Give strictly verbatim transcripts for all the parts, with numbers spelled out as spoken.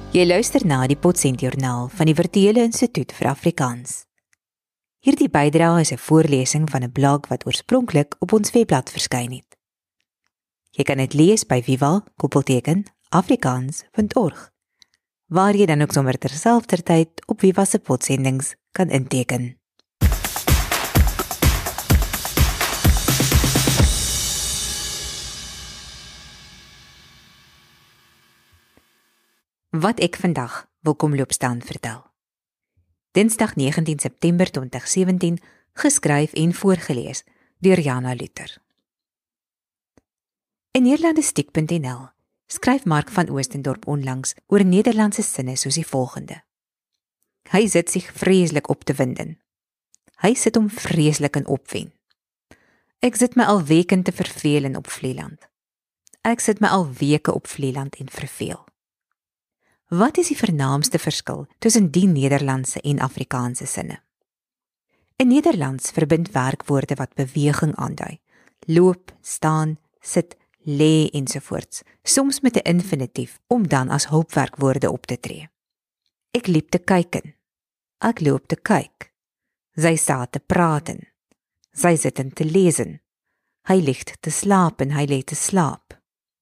Jy luister na die Potsendjoernaal van die Virtuele Instituut vir Afrikaans. Hierdie bydrae is 'n voorlesing van 'n blog wat oorspronklik op ons webblad verskyn het. Jy kan dit lees by viva koppelteken afrikaans punt org, waar jy dan ook sommer terselfdertyd op Viva se potsendings kan inteken. Wat ek vandag wil kom loop staan vertel. Dinsdag negentien September twintig sewentien, geskryf en voorgelees deur Jana Luther. In Nederlandistiek punt n l skryf Mark van Oostendorp onlangs oor Nederlandse sinne soos die volgende. Hy sit zich vreeslik op te winden. Hy sit om vreeslik in opwen. Ek sit my al weken te vervelen op Vlieland. Ek sit my al weke op Vlieland en verveel. Wat is die vernaamste verskil tussen die Nederlandse en Afrikaanse sinne? In Nederlands verbind werkwoorde wat beweging aandui, loop, staan, sit, lê ensovoorts, soms met 'n infinitief om dan as hulpwerkwoorde op te tree. Ek liep te kyken, ek loop te kyk, sy staat te praten, sy zitten te lezen, hy ligt te slaap en hy lê te slaap.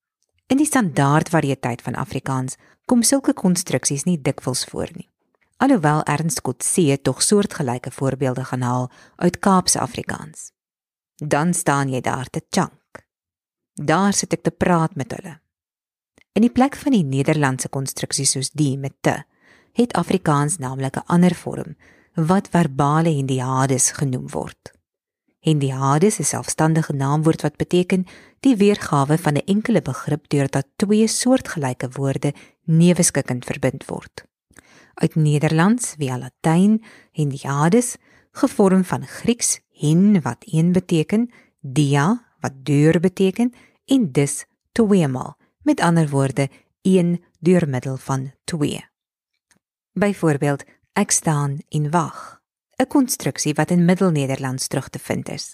In die standaard variëteit van Afrikaans kom sulke konstruksies nie dikwels voor nie. Alhoewel Ernst Coetzee tog soortgelyke voorbeelde gaan haal uit Kaapse Afrikaans. Dan staan jy daar te tjank. Daar sit ek te praat met hulle. In die plek van die Nederlandse konstruksies soos die met te, het Afrikaans naamlik 'n ander vorm, wat verbale hendiades genoem word. Hendiades is 'n selfstandige naamwoord wat beteken die weergawe van 'n enkele begrip deurdat twee soortgelyke woorde neeweskikkend verbind word. Uit Nederlands via Latyn, hendiades, gevorm van Grieks, hen wat een beteken, dia wat deur beteken, en dis tweemaal, met ander woorde, een deur middel van twee. Byvoorbeeld, ek staan en wag, 'n konstruksie wat in Middelnederlands terug te vind is.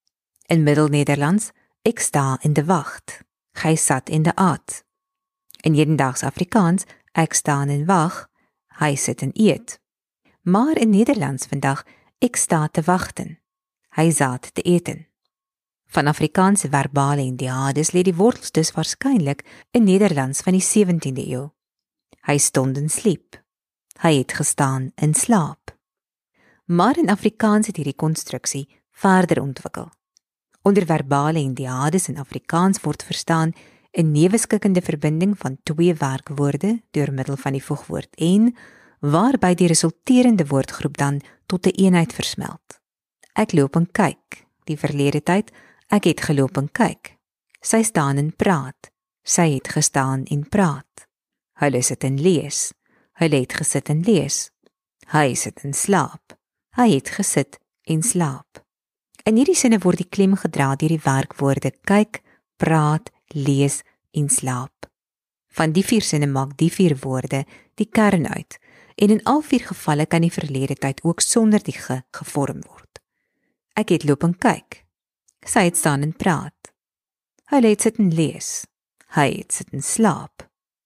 In Middelnederlands, ek sta in de wacht, gij sat in de aat. In hedendaags Afrikaans, ek staan en wag, hy sit en eet. Maar in Nederlands vandag, ek sta te wachten, hy zat te eten. Van Afrikaanse verbale hendiades lê die wortels dus waarskynlik in Nederlands van die sewentiende eeu. Hy stond en sliep, hy het gestaan in slaap. Maar in Afrikaans het hierdie konstruksie verder ontwikkel. Onder verbale hendiades in Afrikaans word verstaan 'n neeweskikkende verbinding van twee werkwoorde deur middel van die voegwoord en, waarby die resulterende woordgroep dan tot 'n eenheid versmelt. Ek loop en kyk, die verlede tyd, ek het geloop en kyk. Sy staan en praat, sy het gestaan en praat. Hulle sit en lees, hulle het gesit en lees. Hy sit en slaap, hy het gesit en slaap. In hierdie sinne word die klem gedra deur die werkwoorde kyk, praat, lees en slaap. Van die vier sinne maak die vier woorde die kern uit, en in al vier gevalle kan die verlede tyd ook sonder die ge gevorm word. Ek het loop en kyk, sy het staan en praat, hy het sit en lees, hy het sit en slaap.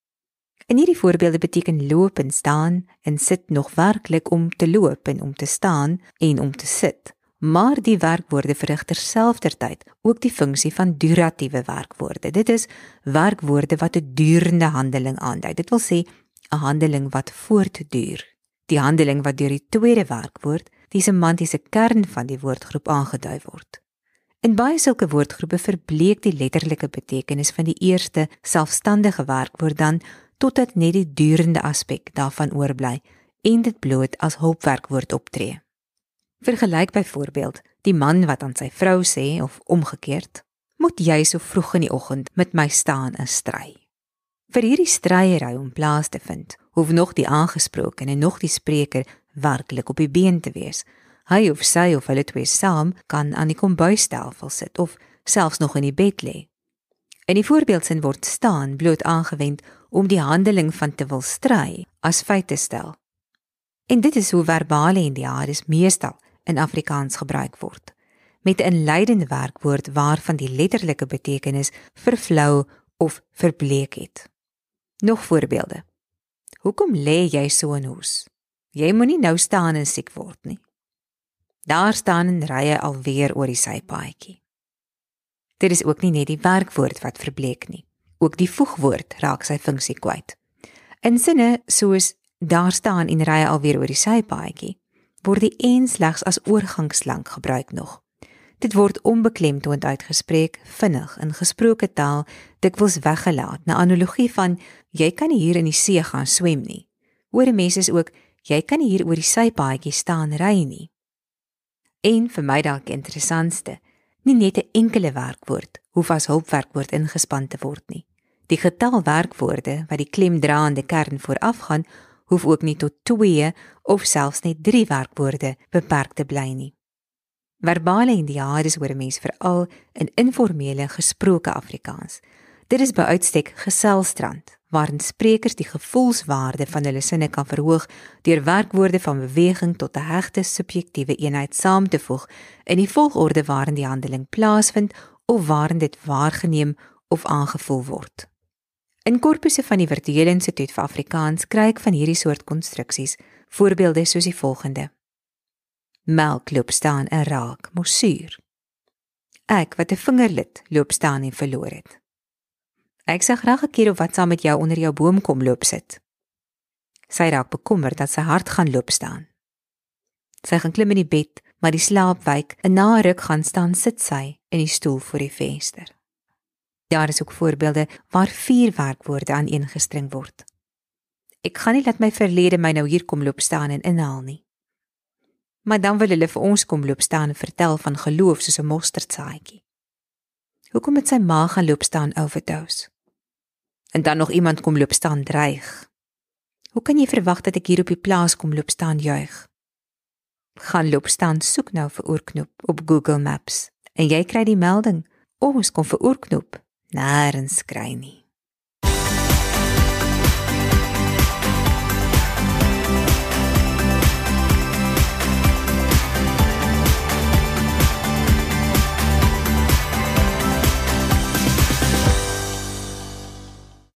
In hierdie voorbeelde beteken loop en staan en sit nog werklik om te loop en om te staan en om te sit, maar die werkwoorde verrig terselfdertyd ook die funksie van duratiewe werkwoorde. Dit is werkwoorde wat 'n durende handeling aandui. Dit wil sê 'n handeling wat voortduur. Die handeling wat deur die tweede werkwoord, die semantiese kern van die woordgroep aangedui word. In baie sulke woordgroepe verbleek die letterlike betekenis van die eerste selfstandige werkwoord dan totdat net die durende aspek daarvan oorbly en dit bloot as hulpwerkwoord optree. Vergelyk byvoorbeeld die man wat aan sy vrou sê, of omgekeerd, moet jy so vroeg in die oggend met my staan en stry. Vir hierdie stryery om plaas te vind, hoef nog die aangesproken en nog die spreker werklik op die been te wees. Hy of sy of hulle twee saam kan aan die kombuistafel sit of selfs nog in die bed lê. In die voorbeeldsin word staan bloot aangewend om die handeling van te wil stry as feit te stel. En dit is hoe verbale hendiades meestal in Afrikaans gebruik word, met 'n inleidende werkwoord waarvan die letterlike betekenis vervlou of verbleek het. Nog voorbeelde. Hoekom lê jy so in hoes? Jy moenie nou staan en siek word nie. Daar staan in rye alweer oor die sypaadjie. Dit is ook nie net die werkwoord wat verbleek nie. Ook die voegwoord raak sy funksie kwyt. In sinne soos daar staan en rye alweer oor die sypaadjie, word die en slegs as oorgangsklank gebruik nog. Dit word onbeklemtoond uitgespreek, vinnig in gesproke taal, dikwels weggelaat, na analogie van jy kan nie hier in die see gaan swem nie. Hoor 'n mens is ook jy kan nie hier oor die sypaadjie staan ry nie. En vir my dalk interessantste, nie net 'n enkele werkwoord hoef as hulpwerkwoord ingespan te word nie. Die getal werkwoorde wat die klemdraande kern voorafgaan, hoef ook nie tot twee of selfs net drie werkwoorde beperk te bly nie. Verbale indiades hoor 'n mens veral in informele gesproke Afrikaans. Dit is by uitstek geselstrand, waarin sprekers die gevoelswaarde van hulle sinne kan verhoog deur werkwoorde van beweging tot 'n hegte subjektiewe eenheid saam te voeg in die volgorde waarin die handeling plaasvind of waarin dit waargeneem of aangevoel word. In korpusse van die Virtuele Instituut vir Afrikaans kry ek van hierdie soort konstruksies voorbeelde soos die volgende. Melk loop staan en raak, mos suur. Ek wat 'n vingerlid loop staan en verloor het. Ek sal graag 'n keer of wat saam met jou onder jou boom kom loop sit. Sy raak bekommerd dat sy hart gaan loop staan. Sy gaan klim in die bed, maar die slaap wyk en na 'n ruk gaan staan sit sy in die stoel voor die venster. Daar is ook voorbeelde waar vier werkwoorde aaneengestring word. Ek gaan nie laat my verlede my nou hier kom loop staan en inhaal nie. Maar dan wil hulle vir ons kom loop staan en vertel van geloof soos 'n mosterdsaadjie. Hoekom het sy ma gaan loop staan overdose? En dan nog iemand kom loop staan dreig. Hoe kan jy verwag dat ek hier op die plaas kom loop staan juig? Gaan loop staan soek nou vir oorknop op Google Maps en jy kry die melding, ons kom vir oorknop, nêrens kry nie.